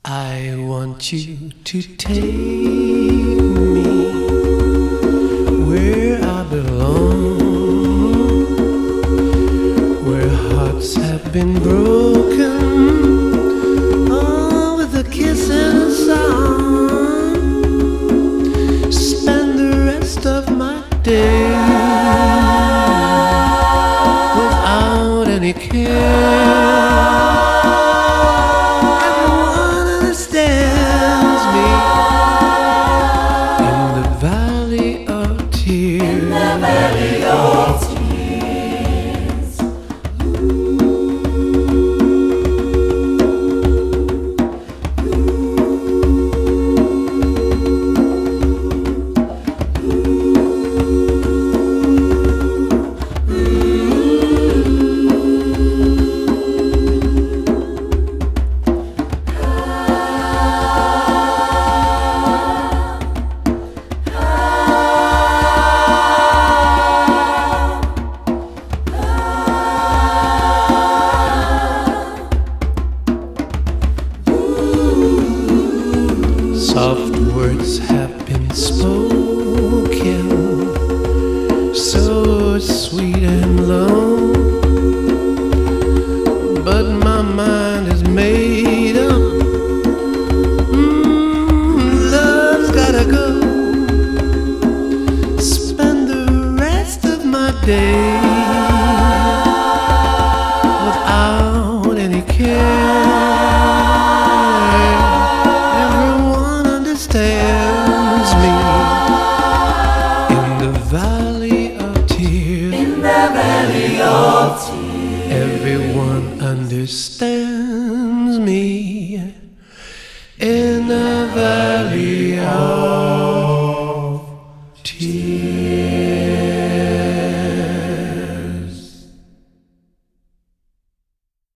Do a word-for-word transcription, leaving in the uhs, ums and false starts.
I want you to take me where I belong, where hearts have been broken, oh, with a kiss and a song. Spend the rest of my day without any care. In the valley of tears. Soft words have been spoken, so sweet and low, but my mind is made up. Mm, love's gotta go. Spend the rest of my day without any care. Stands me in the valley of tears. In the valley of tears. Everyone understands me in the valley of tears.